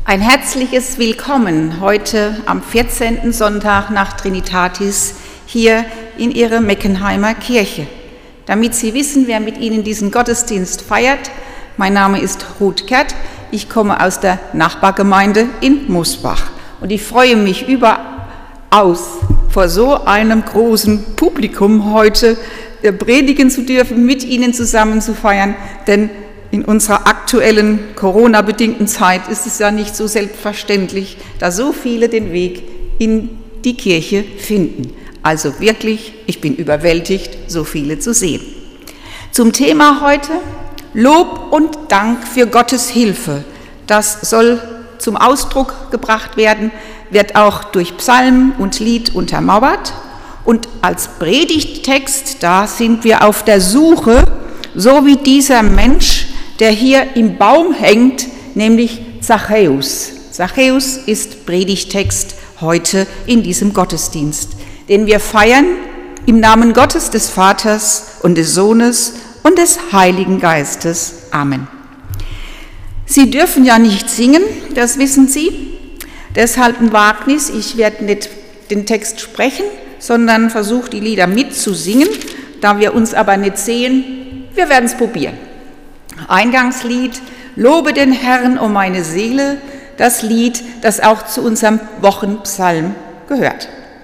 Ein herzliches Willkommen heute am 14. Sonntag nach Trinitatis hier in Ihrer Meckenheimer Kirche. Damit Sie wissen, wer mit Ihnen diesen Gottesdienst feiert, mein Name ist Ruth Kert, ich komme aus der Nachbargemeinde in Mosbach und ich freue mich überaus, vor so einem großen Publikum heute predigen zu dürfen, mit Ihnen zusammen zu feiern, denn in unserer aktuellen Corona-bedingten Zeit ist es ja nicht so selbstverständlich, dass so viele den Weg in die Kirche finden. Also wirklich, ich bin überwältigt, so viele zu sehen. Zum Thema heute: Lob und Dank für Gottes Hilfe. Das soll zum Ausdruck gebracht werden, wird auch durch Psalm und Lied untermauert. Und als Predigttext, da sind wir auf der Suche, so wie dieser Mensch, der hier im Baum hängt, nämlich Zachäus. Zachäus ist Predigttext heute in diesem Gottesdienst, den wir feiern im Namen Gottes, des Vaters und des Sohnes und des Heiligen Geistes. Amen. Sie dürfen ja nicht singen, das wissen Sie. Deshalb ein Wagnis, ich werde nicht den Text sprechen, sondern versuche die Lieder mitzusingen. Da wir uns aber nicht sehen, wir werden es probieren. Eingangslied: Lobe den Herrn, o meine Seele, das Lied, das auch zu unserem Wochenpsalm gehört.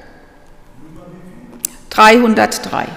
303.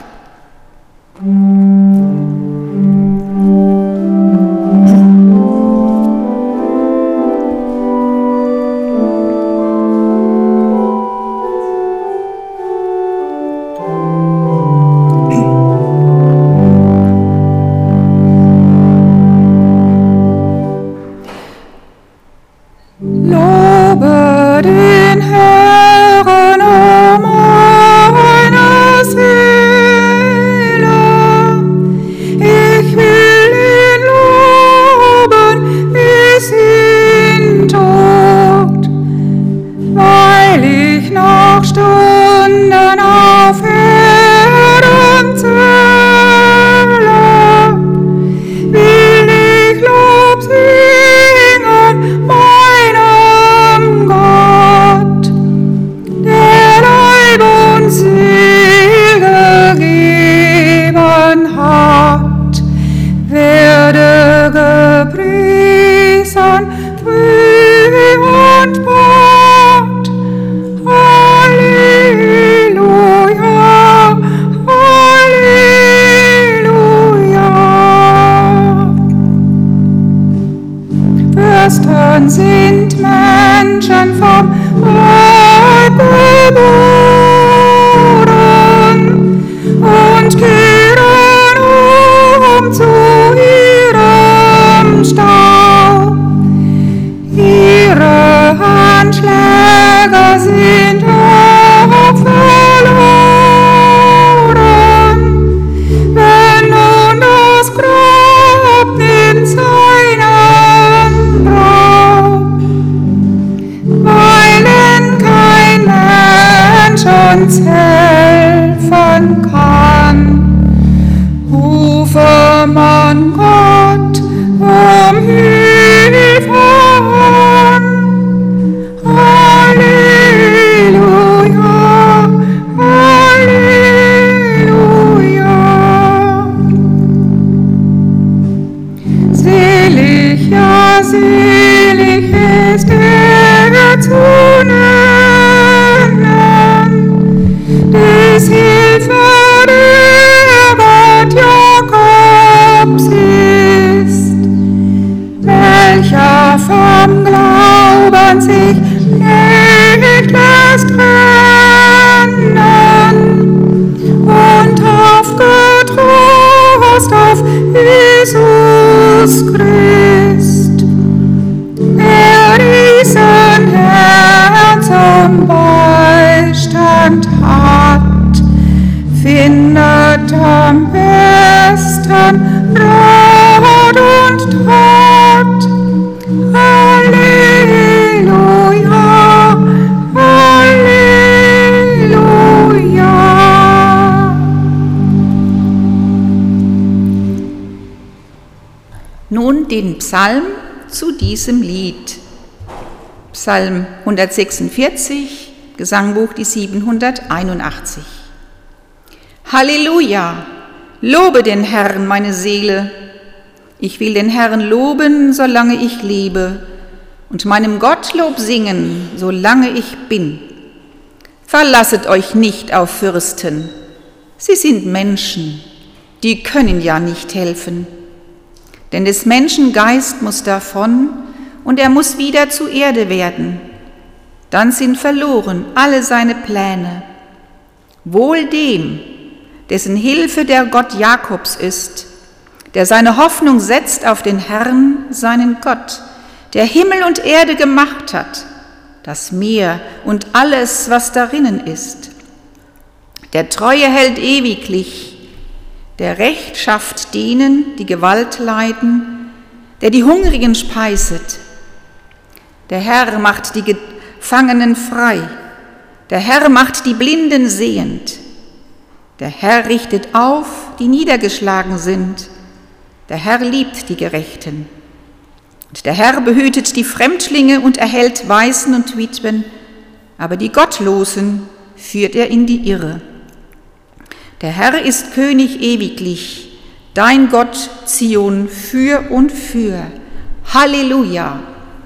Nun den Psalm zu diesem Lied. Psalm 146, Gesangbuch die 781. Halleluja! Lobe den Herrn, meine Seele. Ich will den Herrn loben, solange ich lebe, und meinem Gottlob singen, solange ich bin. Verlasset euch nicht auf Fürsten. Sie sind Menschen, die können ja nicht helfen. Denn des Menschen Geist muss davon, und er muss wieder zu Erde werden. Dann sind verloren alle seine Pläne. Wohl dem, dessen Hilfe der Gott Jakobs ist, der seine Hoffnung setzt auf den Herrn, seinen Gott, der Himmel und Erde gemacht hat, das Meer und alles, was darinnen ist. Der Treue hält ewiglich, der Recht schafft denen, die Gewalt leiden, der die Hungrigen speiset. Der Herr macht die Gefangenen frei, der Herr macht die Blinden sehend. Der Herr richtet auf, die niedergeschlagen sind. Der Herr liebt die Gerechten. Und der Herr behütet die Fremdlinge und erhält Waisen und Witwen, aber die Gottlosen führt er in die Irre. Der Herr ist König ewiglich, dein Gott Zion für und für. Halleluja!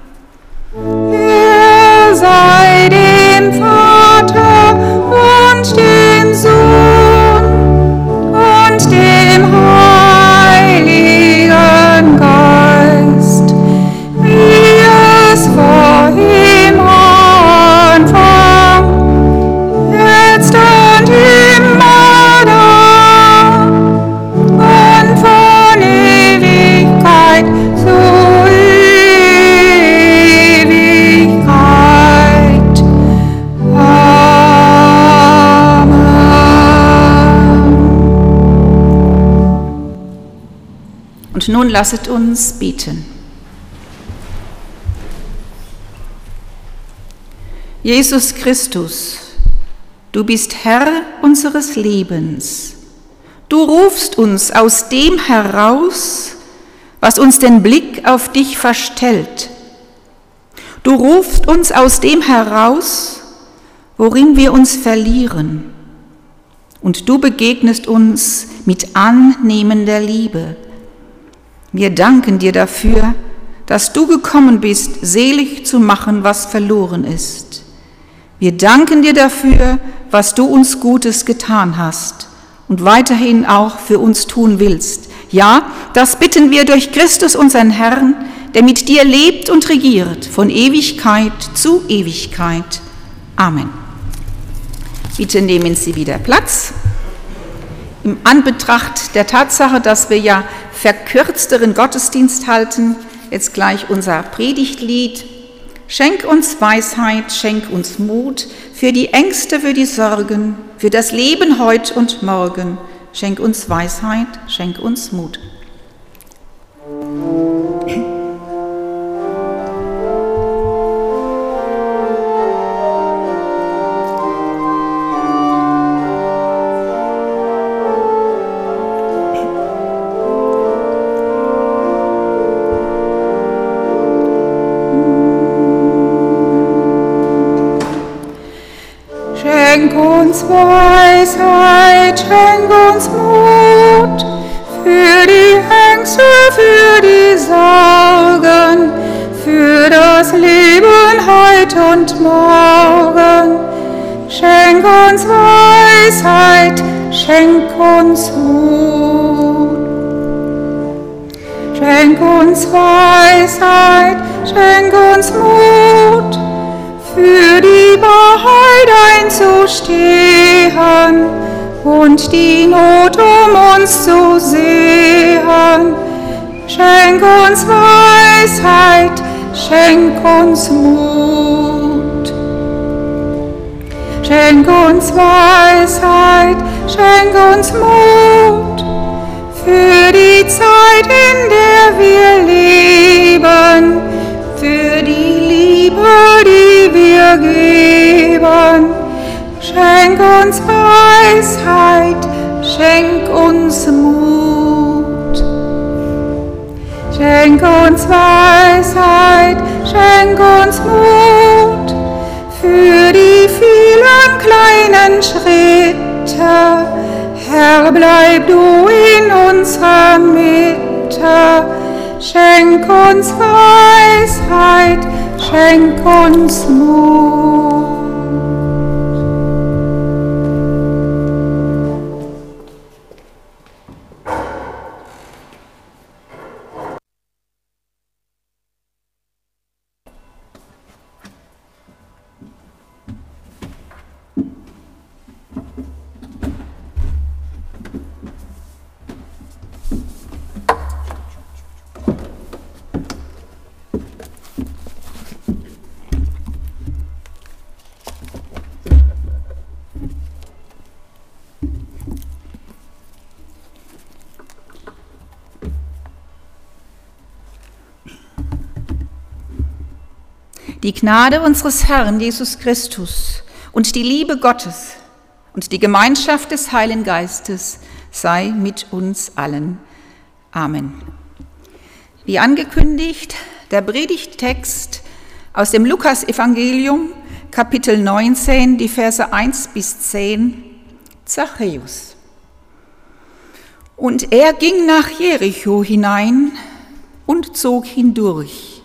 Er sei dem Vater und dem Sohn und dem Heiligen Geist, wie es vor dem Anfang, jetzt und immerdar und von Ewigkeit zu Ewigkeit. Und nun lasset uns beten. Jesus Christus, du bist Herr unseres Lebens. Du rufst uns aus dem heraus, was uns den Blick auf dich verstellt. Du rufst uns aus dem heraus, worin wir uns verlieren. Und du begegnest uns mit annehmender Liebe. Wir danken dir dafür, dass du gekommen bist, selig zu machen, was verloren ist. Wir danken dir dafür, was du uns Gutes getan hast und weiterhin auch für uns tun willst. Ja, das bitten wir durch Christus, unseren Herrn, der mit dir lebt und regiert, von Ewigkeit zu Ewigkeit. Amen. Bitte nehmen Sie wieder Platz. Im Anbetracht der Tatsache, dass wir ja verkürzteren Gottesdienst halten, jetzt gleich unser Predigtlied. Schenk uns Weisheit, schenk uns Mut für die Ängste, für die Sorgen, für das Leben heut und morgen. Schenk uns Weisheit, schenk uns Mut. Schenk uns Weisheit, schenk uns Mut für die Ängste, für die Sorgen, für das Leben heut und morgen. Schenk uns Weisheit, schenk uns Mut. Schenk uns Weisheit, schenk uns Mut, für die Wahrheit einzustehen und die Not uns zu sehen. Schenk uns Weisheit, schenk uns Mut. Schenk uns Weisheit, schenk uns Mut, für die Zeit, in der wir leben, für die Liebe, die wir geben. Schenk uns Weisheit, schenk uns Mut. Schenk uns Weisheit, schenk uns Mut, für die vielen kleinen Schritte. Herr, bleib du in unserer Mitte. Schenk uns Weisheit, schenk uns Mut. Die Gnade unseres Herrn Jesus Christus und die Liebe Gottes und die Gemeinschaft des Heiligen Geistes sei mit uns allen. Amen. Wie angekündigt, der Predigttext aus dem Lukas-Evangelium, Kapitel 19, die Verse 1 bis 10, Zachäus. Und er ging nach Jericho hinein und zog hindurch.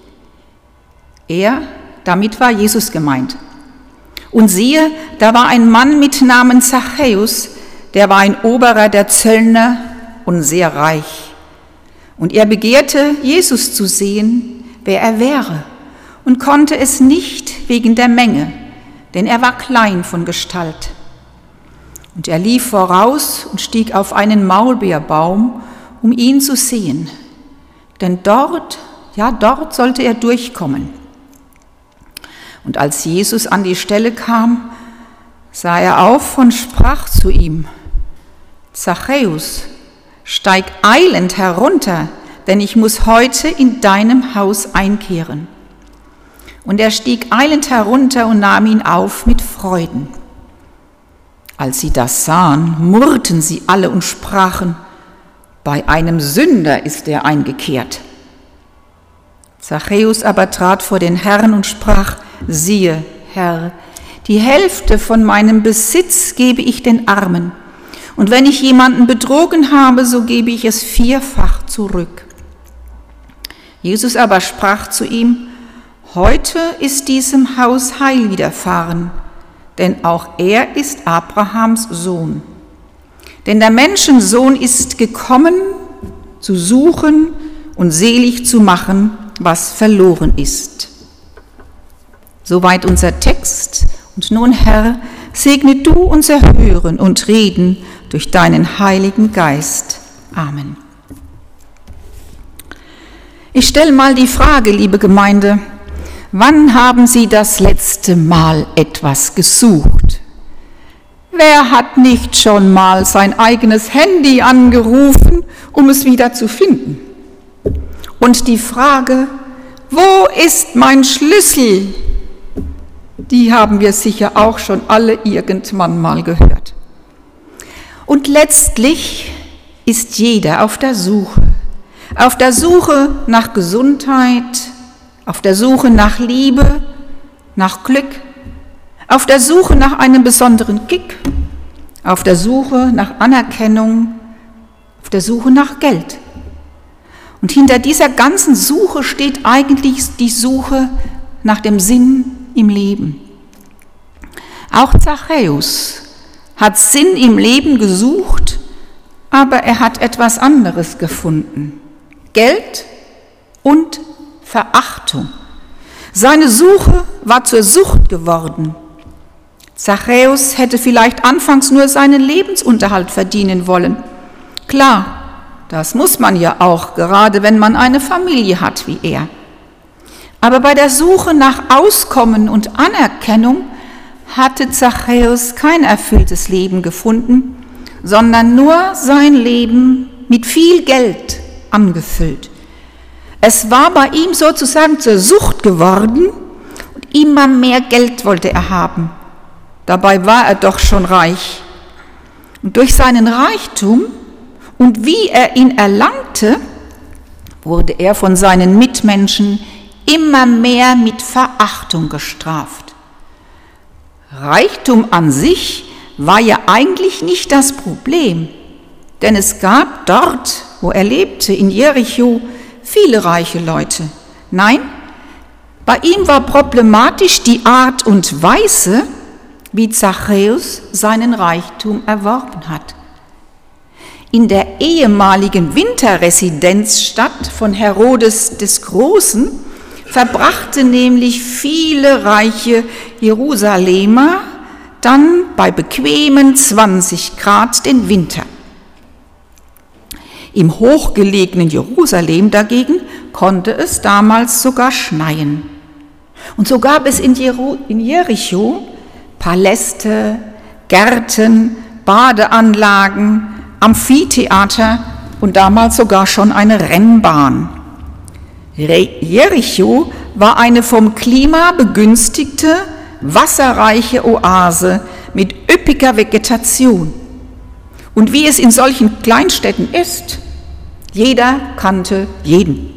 Damit war Jesus gemeint. Und siehe, da war ein Mann mit Namen Zachäus, der war ein Oberer der Zöllner und sehr reich. Und er begehrte, Jesus zu sehen, wer er wäre, und konnte es nicht wegen der Menge, denn er war klein von Gestalt. Und er lief voraus und stieg auf einen Maulbeerbaum, um ihn zu sehen, denn dort sollte er durchkommen. Und als Jesus an die Stelle kam, sah er auf und sprach zu ihm: Zachäus, steig eilend herunter, denn ich muss heute in deinem Haus einkehren. Und er stieg eilend herunter und nahm ihn auf mit Freuden. Als sie das sahen, murrten sie alle und sprachen: Bei einem Sünder ist er eingekehrt. Zachäus aber trat vor den Herrn und sprach: Siehe, Herr, die Hälfte von meinem Besitz gebe ich den Armen, und wenn ich jemanden betrogen habe, so gebe ich es 4-fach zurück. Jesus aber sprach zu ihm: Heute ist diesem Haus Heil widerfahren, denn auch er ist Abrahams Sohn. Denn der Menschensohn ist gekommen, zu suchen und selig zu machen, was verloren ist. Soweit unser Text. Und nun, Herr, segne du unser Hören und Reden durch deinen Heiligen Geist. Amen. Ich stelle mal die Frage, liebe Gemeinde: Wann haben Sie das letzte Mal etwas gesucht? Wer hat nicht schon mal sein eigenes Handy angerufen, um es wieder zu finden? Und die Frage: Wo ist mein Schlüssel? Die haben wir sicher auch schon alle irgendwann mal gehört. Und letztlich ist jeder auf der Suche nach Gesundheit, auf der Suche nach Liebe, nach Glück, auf der Suche nach einem besonderen Kick, auf der Suche nach Anerkennung, auf der Suche nach Geld. Und hinter dieser ganzen Suche steht eigentlich die Suche nach dem Sinn im Leben. Auch Zachäus hat Sinn im Leben gesucht, aber er hat etwas anderes gefunden: Geld und Verachtung. Seine Suche war zur Sucht geworden. Zachäus hätte vielleicht anfangs nur seinen Lebensunterhalt verdienen wollen. Klar, das muss man ja auch, gerade wenn man eine Familie hat wie er. Aber bei der Suche nach Auskommen und Anerkennung hatte Zachäus kein erfülltes Leben gefunden, sondern nur sein Leben mit viel Geld angefüllt. Es war bei ihm sozusagen zur Sucht geworden und immer mehr Geld wollte er haben. Dabei war er doch schon reich. Und durch seinen Reichtum und wie er ihn erlangte, wurde er von seinen Mitmenschen immer mehr mit Verachtung gestraft. Reichtum an sich war ja eigentlich nicht das Problem, denn es gab dort, wo er lebte, in Jericho, viele reiche Leute. Nein, bei ihm war problematisch die Art und Weise, wie Zachäus seinen Reichtum erworben hat. In der ehemaligen Winterresidenzstadt von Herodes des Großen verbrachte nämlich viele reiche Jerusalemer dann bei bequemen 20 Grad den Winter. Im hochgelegenen Jerusalem dagegen konnte es damals sogar schneien. Und so gab es in Jericho Paläste, Gärten, Badeanlagen, Amphitheater und damals sogar schon eine Rennbahn. Jericho war eine vom Klima begünstigte, wasserreiche Oase mit üppiger Vegetation. Und wie es in solchen Kleinstädten ist, jeder kannte jeden.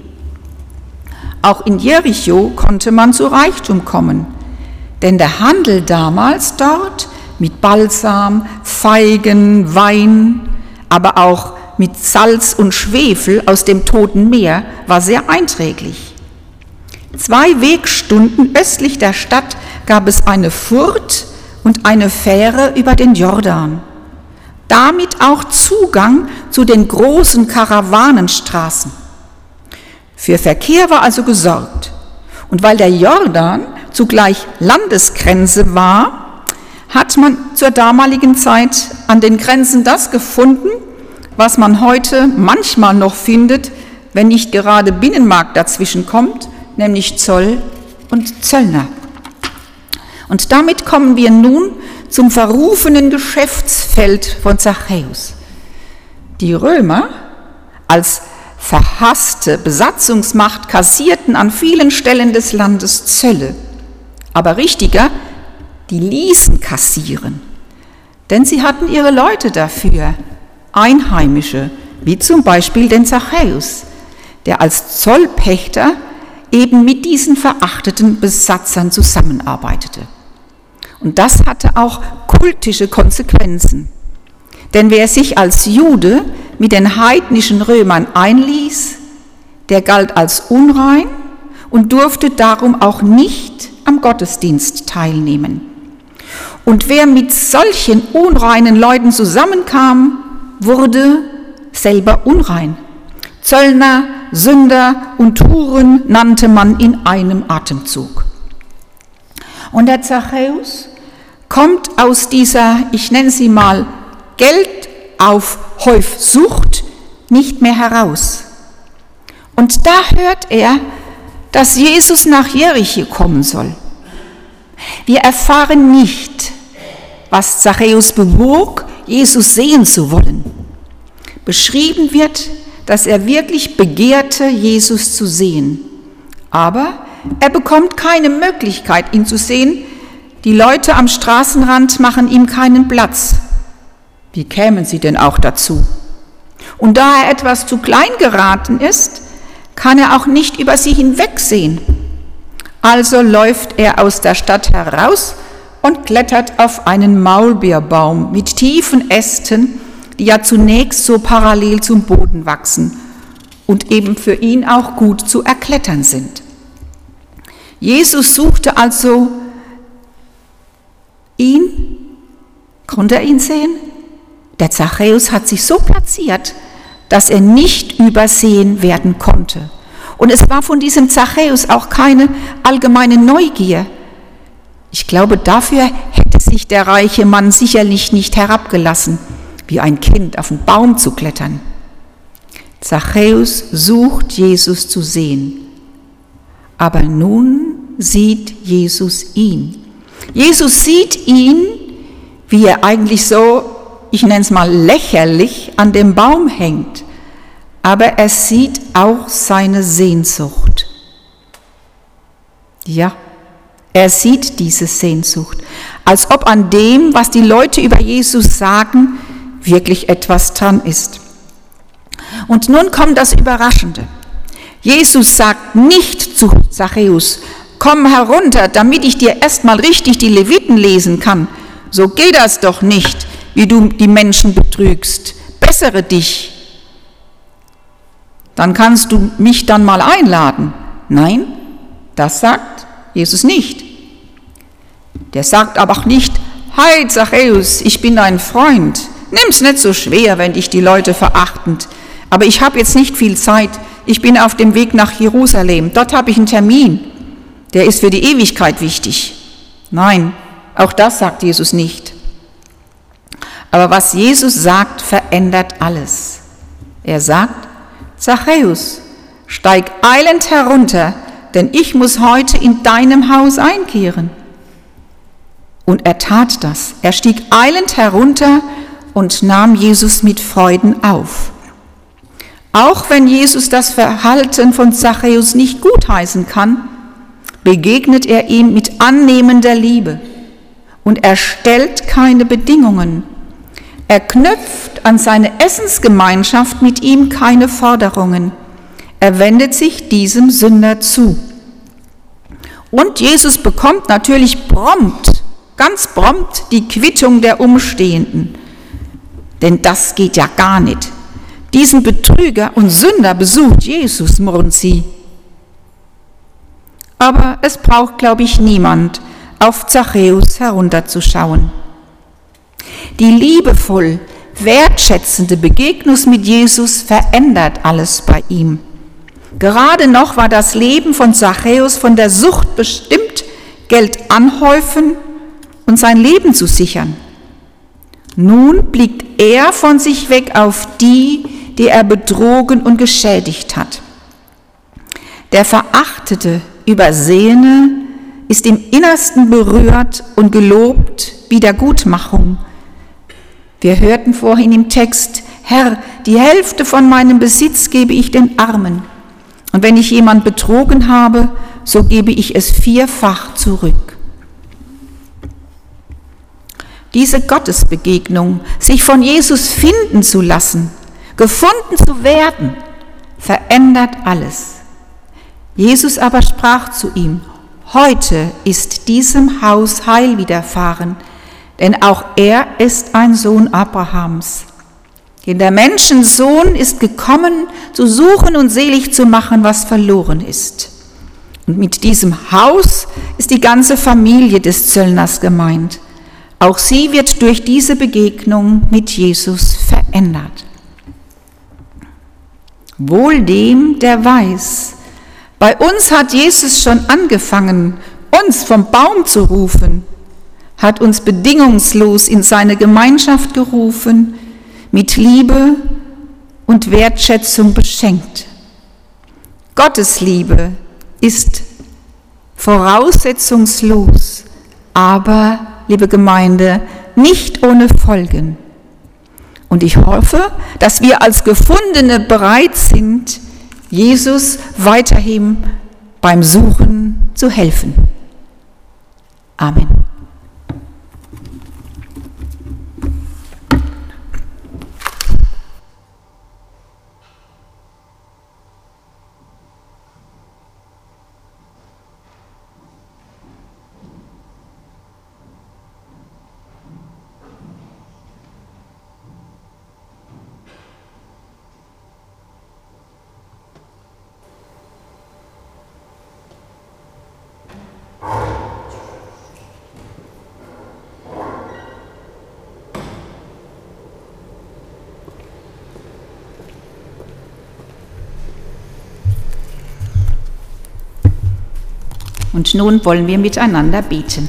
Auch in Jericho konnte man zu Reichtum kommen, denn der Handel damals dort mit Balsam, Feigen, Wein, aber auch mit Salz und Schwefel aus dem Toten Meer war sehr einträglich. 2 Wegstunden östlich der Stadt gab es eine Furt und eine Fähre über den Jordan. Damit auch Zugang zu den großen Karawanenstraßen. Für Verkehr war also gesorgt. Und weil der Jordan zugleich Landesgrenze war, hat man zur damaligen Zeit an den Grenzen das gefunden, was man heute manchmal noch findet, wenn nicht gerade Binnenmarkt dazwischen kommt, nämlich Zoll und Zöllner. Und damit kommen wir nun zum verrufenen Geschäftsfeld von Zachäus. Die Römer als verhasste Besatzungsmacht kassierten an vielen Stellen des Landes Zölle, aber richtiger, die ließen kassieren, denn sie hatten ihre Leute dafür, Einheimische, wie zum Beispiel den Zachäus, der als Zollpächter eben mit diesen verachteten Besatzern zusammenarbeitete. Und das hatte auch kultische Konsequenzen. Denn wer sich als Jude mit den heidnischen Römern einließ, der galt als unrein und durfte darum auch nicht am Gottesdienst teilnehmen. Und wer mit solchen unreinen Leuten zusammenkam, wurde selber unrein. Zöllner, Sünder und Huren nannte man in einem Atemzug. Und der Zachäus kommt aus dieser, ich nenne sie mal, Geldaufhäufsucht nicht mehr heraus. Und da hört er, dass Jesus nach Jericho kommen soll. Wir erfahren nicht, was Zachäus bewog, Jesus sehen zu wollen. Beschrieben wird, dass er wirklich begehrte, Jesus zu sehen. Aber er bekommt keine Möglichkeit, ihn zu sehen. Die Leute am Straßenrand machen ihm keinen Platz. Wie kämen sie denn auch dazu? Und da er etwas zu klein geraten ist, kann er auch nicht über sie hinwegsehen. Also läuft er aus der Stadt heraus und klettert auf einen Maulbeerbaum mit tiefen Ästen, die ja zunächst so parallel zum Boden wachsen und eben für ihn auch gut zu erklettern sind. Jesus suchte also ihn. Konnte er ihn sehen? Der Zachäus hat sich so platziert, dass er nicht übersehen werden konnte. Und es war von diesem Zachäus auch keine allgemeine Neugier. Ich glaube, dafür hätte sich der reiche Mann sicherlich nicht herabgelassen, wie ein Kind auf den Baum zu klettern. Zachäus sucht Jesus zu sehen. Aber nun sieht Jesus ihn. Jesus sieht ihn, wie er eigentlich so, ich nenne es mal lächerlich, an dem Baum hängt. Aber er sieht auch seine Sehnsucht. Ja, er sieht diese Sehnsucht, als ob an dem, was die Leute über Jesus sagen, wirklich etwas dran ist. Und nun kommt das Überraschende. Jesus sagt nicht zu Zachäus, komm herunter, damit ich dir erstmal richtig die Leviten lesen kann. So geht das doch nicht, wie du die Menschen betrügst. Bessere dich. Dann kannst du mich dann mal einladen. Nein, das sagt Jesus nicht. Der sagt aber auch nicht, hi Zachäus, ich bin dein Freund. Nimm's nicht so schwer, wenn dich die Leute verachten. Aber ich habe jetzt nicht viel Zeit. Ich bin auf dem Weg nach Jerusalem. Dort habe ich einen Termin. Der ist für die Ewigkeit wichtig. Nein, auch das sagt Jesus nicht. Aber was Jesus sagt, verändert alles. Er sagt, Zachäus, steig eilend herunter, denn ich muss heute in deinem Haus einkehren. Und er tat das. Er stieg eilend herunter und nahm Jesus mit Freuden auf. Auch wenn Jesus das Verhalten von Zachäus nicht gutheißen kann, begegnet er ihm mit annehmender Liebe und er stellt keine Bedingungen. Er knüpft an seine Essensgemeinschaft mit ihm keine Forderungen. Er wendet sich diesem Sünder zu. Und Jesus bekommt natürlich prompt, ganz prompt die Quittung der Umstehenden. Denn das geht ja gar nicht. Diesen Betrüger und Sünder besucht Jesus, murren sie. Aber es braucht, glaube ich, niemand, auf Zachäus herunterzuschauen. Die liebevoll, wertschätzende Begegnung mit Jesus verändert alles bei ihm. Gerade noch war das Leben von Zachäus von der Sucht bestimmt, Geld anhäufen und sein Leben zu sichern. Nun blickt er von sich weg auf die er betrogen und geschädigt hat. Der Verachtete, Übersehene ist im Innersten berührt und gelobt Wiedergutmachung. Wir hörten vorhin im Text, Herr, die Hälfte von meinem Besitz gebe ich den Armen. Und wenn ich jemand betrogen habe, so gebe ich es 4-fach zurück. Diese Gottesbegegnung, sich von Jesus finden zu lassen, gefunden zu werden, verändert alles. Jesus aber sprach zu ihm, heute ist diesem Haus Heil widerfahren, denn auch er ist ein Sohn Abrahams. Denn der Menschensohn ist gekommen, zu suchen und selig zu machen, was verloren ist. Und mit diesem Haus ist die ganze Familie des Zöllners gemeint. Auch sie wird durch diese Begegnung mit Jesus verändert. Wohl dem, der weiß, bei uns hat Jesus schon angefangen, uns vom Baum zu rufen, hat uns bedingungslos in seine Gemeinschaft gerufen, mit Liebe und Wertschätzung beschenkt. Gottes Liebe ist voraussetzungslos, aber, liebe Gemeinde, nicht ohne Folgen. Und ich hoffe, dass wir als Gefundene bereit sind, Jesus weiterhin beim Suchen zu helfen. Amen. Und nun wollen wir miteinander beten.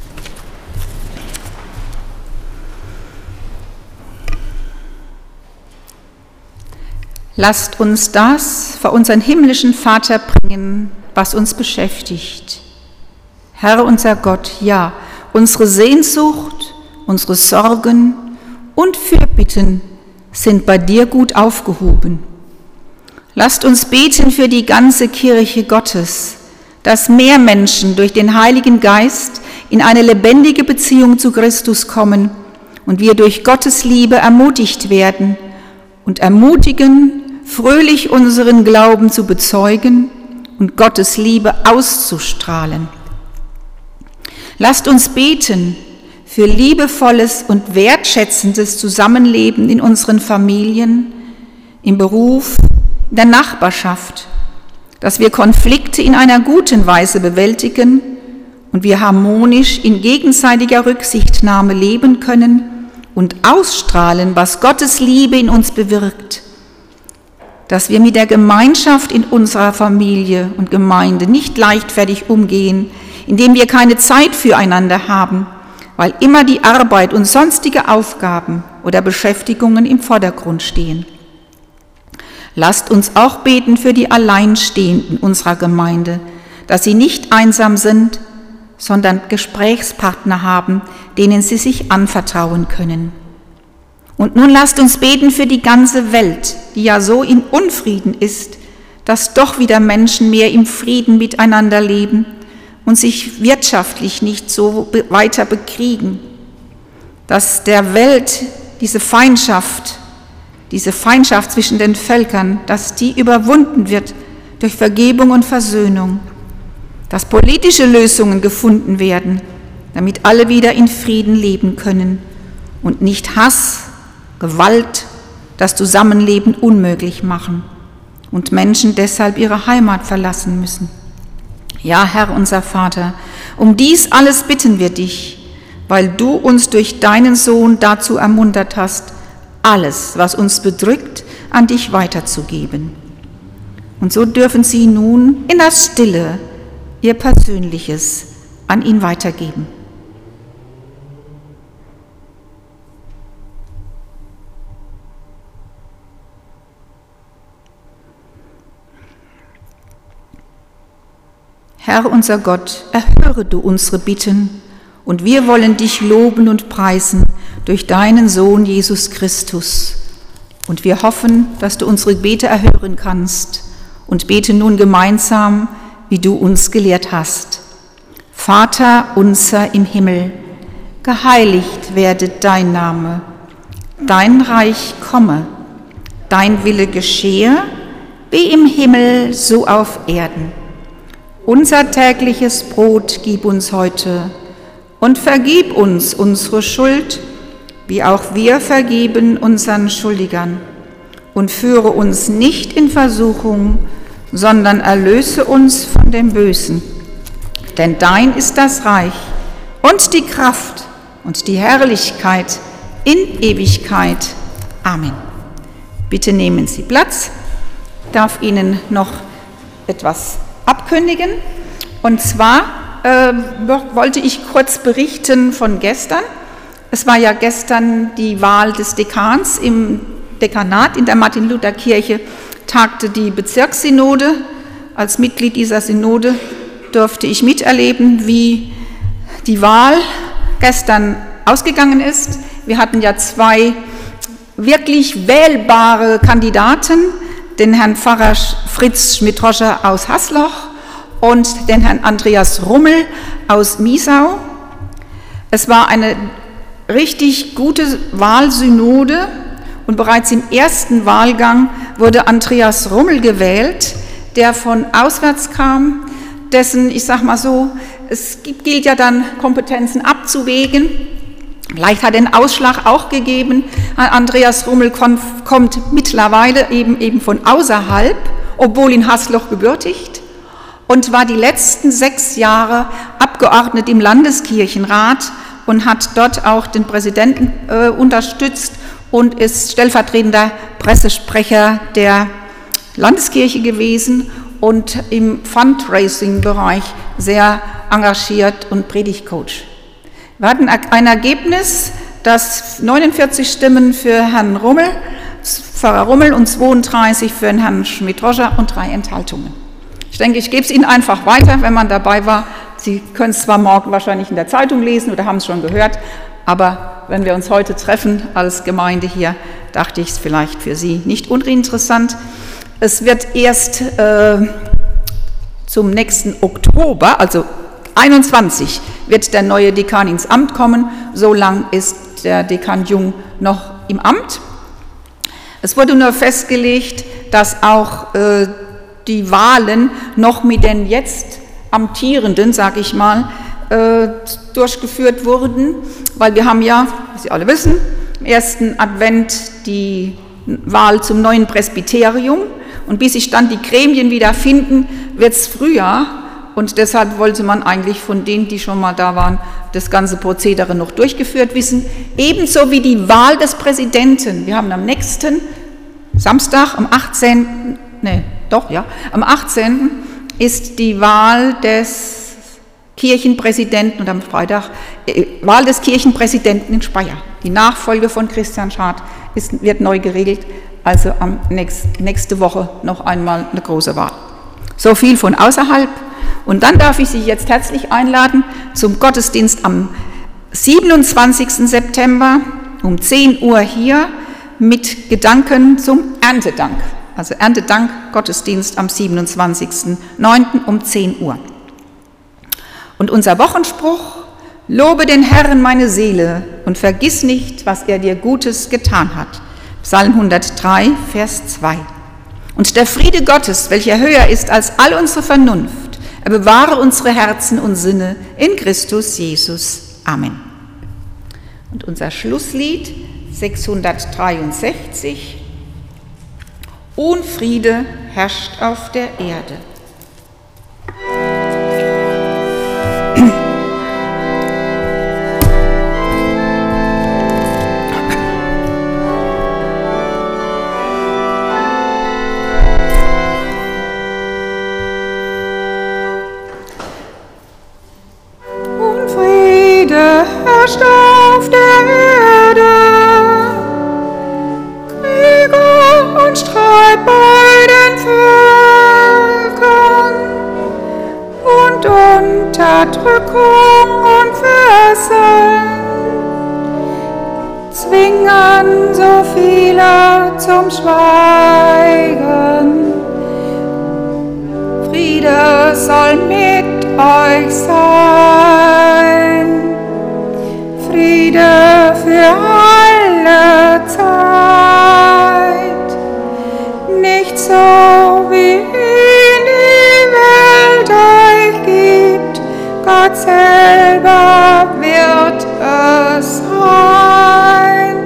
Lasst uns das vor unseren himmlischen Vater bringen, was uns beschäftigt. Herr unser Gott, ja, unsere Sehnsucht, unsere Sorgen und Fürbitten sind bei dir gut aufgehoben. Lasst uns beten für die ganze Kirche Gottes, dass mehr Menschen durch den Heiligen Geist in eine lebendige Beziehung zu Christus kommen und wir durch Gottes Liebe ermutigt werden und ermutigen, fröhlich unseren Glauben zu bezeugen und Gottes Liebe auszustrahlen. Lasst uns beten für liebevolles und wertschätzendes Zusammenleben in unseren Familien, im Beruf, in der Nachbarschaft, dass wir Konflikte in einer guten Weise bewältigen und wir harmonisch in gegenseitiger Rücksichtnahme leben können und ausstrahlen, was Gottes Liebe in uns bewirkt, dass wir mit der Gemeinschaft in unserer Familie und Gemeinde nicht leichtfertig umgehen, indem wir keine Zeit füreinander haben, weil immer die Arbeit und sonstige Aufgaben oder Beschäftigungen im Vordergrund stehen. Lasst uns auch beten für die Alleinstehenden unserer Gemeinde, dass sie nicht einsam sind, sondern Gesprächspartner haben, denen sie sich anvertrauen können. Und nun lasst uns beten für die ganze Welt, die ja so in Unfrieden ist, dass doch wieder Menschen mehr im Frieden miteinander leben und sich wirtschaftlich nicht so weiter bekriegen, dass der Welt diese Feindschaft zwischen den Völkern, dass die überwunden wird durch Vergebung und Versöhnung, dass politische Lösungen gefunden werden, damit alle wieder in Frieden leben können und nicht Hass, Gewalt das Zusammenleben unmöglich machen und Menschen deshalb ihre Heimat verlassen müssen. Ja, Herr, unser Vater, um dies alles bitten wir dich, weil du uns durch deinen Sohn dazu ermuntert hast, alles, was uns bedrückt, an dich weiterzugeben. Und so dürfen sie nun in der Stille ihr Persönliches an ihn weitergeben. Herr, unser Gott, erhöre du unsere Bitten, und wir wollen dich loben und preisen durch deinen Sohn Jesus Christus. Und wir hoffen, dass du unsere Gebete erhören kannst und beten nun gemeinsam, wie du uns gelehrt hast. Vater unser im Himmel, geheiligt werde dein Name, dein Reich komme, dein Wille geschehe, wie im Himmel so auf Erden. Unser tägliches Brot gib uns heute und vergib uns unsere Schuld, wie auch wir vergeben unseren Schuldigern. Und führe uns nicht in Versuchung, sondern erlöse uns von dem Bösen. Denn dein ist das Reich und die Kraft und die Herrlichkeit in Ewigkeit. Amen. Bitte nehmen Sie Platz. Ich darf Ihnen noch etwas abkündigen. Und zwar wollte ich kurz berichten von gestern. Es war ja gestern die Wahl des Dekans im Dekanat in der Martin-Luther-Kirche, tagte die Bezirkssynode. Als Mitglied dieser Synode durfte ich miterleben, wie die Wahl gestern ausgegangen ist. Wir hatten ja zwei wirklich wählbare Kandidaten, den Herrn Pfarrer Fritz Schmidt-Roscher aus Hasloch und den Herrn Andreas Rummel aus Miesau. Es war eine richtig gute Wahlsynode und bereits im ersten Wahlgang wurde Andreas Rummel gewählt, der von auswärts kam, dessen, ich sag mal so, es gilt ja dann Kompetenzen abzuwägen. Vielleicht hat er den Ausschlag auch gegeben. Andreas Rummel kommt mittlerweile eben von außerhalb, obwohl in Hasloch gebürtigt, und war die letzten 6 Jahre Abgeordnet im Landeskirchenrat und hat dort auch den Präsidenten unterstützt und ist stellvertretender Pressesprecher der Landeskirche gewesen und im Fundraising-Bereich sehr engagiert und Predigtcoach. Wir hatten ein Ergebnis, das 49 Stimmen für Herrn Rummel, Pfarrer Rummel und 32 für den Herrn Schmidt-Roscher und 3 Enthaltungen. Ich denke, ich gebe es Ihnen einfach weiter, wenn man dabei war. Sie können es zwar morgen wahrscheinlich in der Zeitung lesen oder haben es schon gehört, aber wenn wir uns heute treffen als Gemeinde hier, dachte ich es vielleicht für Sie nicht uninteressant. Es wird erst zum nächsten Oktober, also 21, wird der neue Dekan ins Amt kommen. So lang ist der Dekan Jung noch im Amt. Es wurde nur festgelegt, dass auch die Wahlen noch mit den jetzt Amtierenden, sage ich mal, durchgeführt wurden, weil wir haben ja, wie Sie alle wissen, im ersten Advent die Wahl zum neuen Presbyterium und bis sich dann die Gremien wieder finden, wird es Frühjahr und deshalb wollte man eigentlich von denen, die schon mal da waren, das ganze Prozedere noch durchgeführt wissen, ebenso wie die Wahl des Präsidenten. Wir haben am nächsten Samstag, am 18. Am 18. ist die Wahl des Kirchenpräsidenten und am Freitag Wahl des Kirchenpräsidenten in Speyer. Die Nachfolge von Christian Schad wird neu geregelt, also nächste Woche noch einmal eine große Wahl. So viel von außerhalb. Und dann darf ich Sie jetzt herzlich einladen zum Gottesdienst am 27. September um 10 Uhr hier mit Gedanken zum Erntedank. Also Erntedank, Gottesdienst am 27.09. um 10 Uhr. Und unser Wochenspruch: Lobe den Herrn meine Seele und vergiss nicht, was er dir Gutes getan hat. Psalm 103, Vers 2. Und der Friede Gottes, welcher höher ist als all unsere Vernunft, er bewahre unsere Herzen und Sinne in Christus Jesus. Amen. Und unser Schlusslied 663: Unfriede herrscht auf der Erde. Unfriede herrscht auf der Erde, Kriege und Streit bei den Völkern und Unterdrückung und Fesseln zwingen so viele zum Schweigen. Friede soll mit euch sein, Friede für alle Zeit, nicht so wie ihn die Welt euch gibt, Gott selber wird es sein.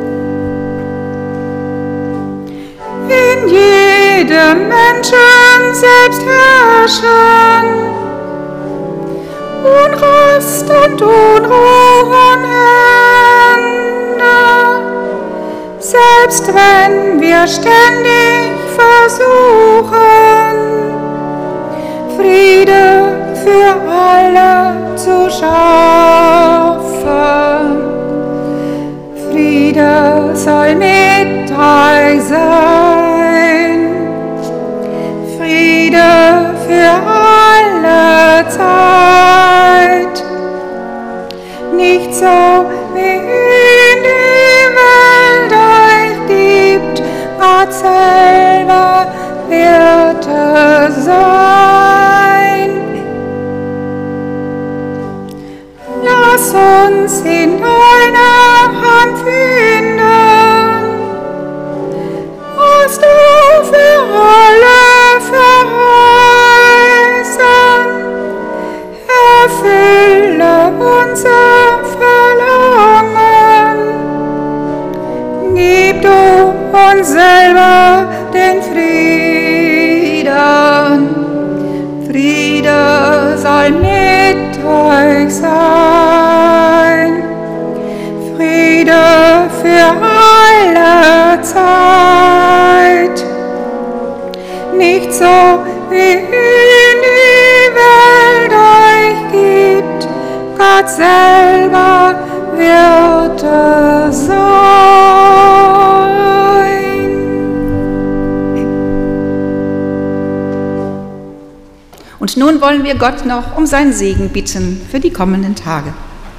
In jedem Menschen selbst herrschen Unrast und Unruhe und Hände, selbst wenn wir ständig versuchen, Friede für alle zu schaffen. Friede soll mit euch sein, Friede für alle Zeit, nicht so wie ihn die Welt euch gibt, Gott selber wird es sein. Lass uns in deiner Hand finden, was du für alle verheißen. Erfülle unser Verlangen, gib du uns selber den Frieden. Friede soll mit euch sein, Friede für alle Zeit, nicht so wie ihn die Welt euch gibt, Gott selber wird es sein. Und nun wollen wir Gott noch um seinen Segen bitten für die kommenden Tage.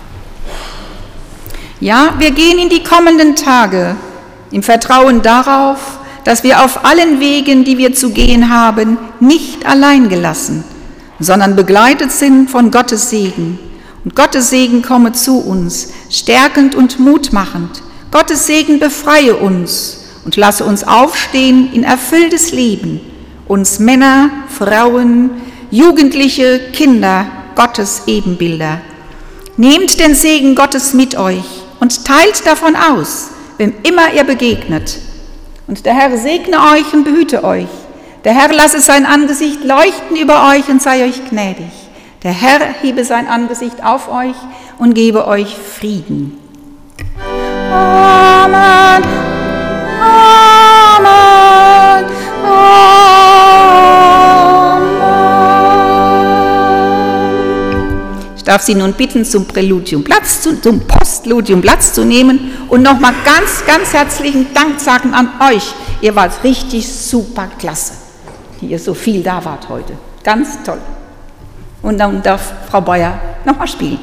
Ja, wir gehen in die kommenden Tage im Vertrauen darauf, dass wir auf allen Wegen, die wir zu gehen haben, nicht allein gelassen, sondern begleitet sind von Gottes Segen. Und Gottes Segen komme zu uns, stärkend und mutmachend. Gottes Segen befreie uns und lasse uns aufstehen in erfülltes Leben, uns Männer, Frauen, Jugendliche, Kinder, Gottes Ebenbilder. Nehmt den Segen Gottes mit euch und teilt davon aus, wem immer ihr begegnet. Und der Herr segne euch und behüte euch. Der Herr lasse sein Angesicht leuchten über euch und sei euch gnädig. Der Herr hebe sein Angesicht auf euch und gebe euch Frieden. Amen. Amen. Amen. Ich darf Sie nun bitten, zum Postludium Platz zu nehmen und nochmal ganz, ganz herzlichen Dank sagen an euch. Ihr wart richtig super klasse, die ihr so viel da wart heute. Ganz toll. Und dann darf Frau Beuer nochmal spielen.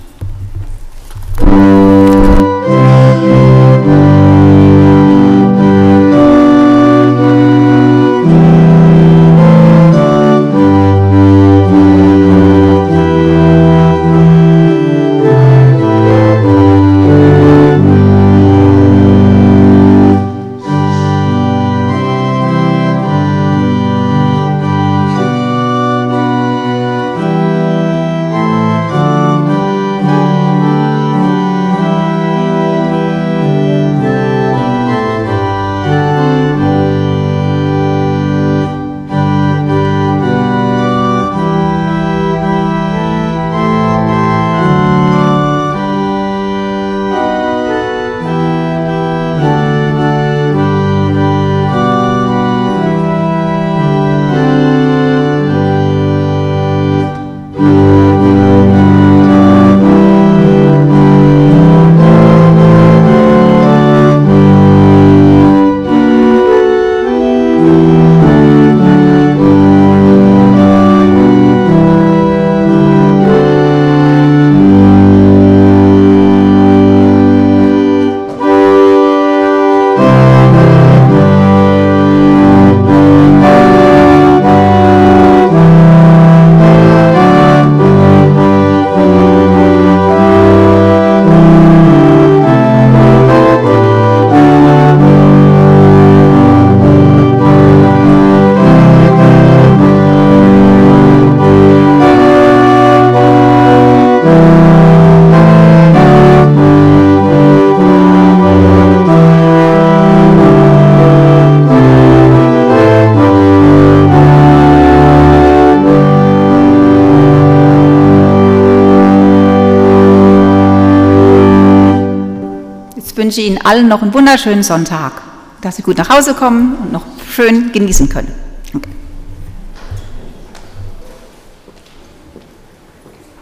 Ich wünsche Ihnen allen noch einen wunderschönen Sonntag, dass Sie gut nach Hause kommen und noch schön genießen können.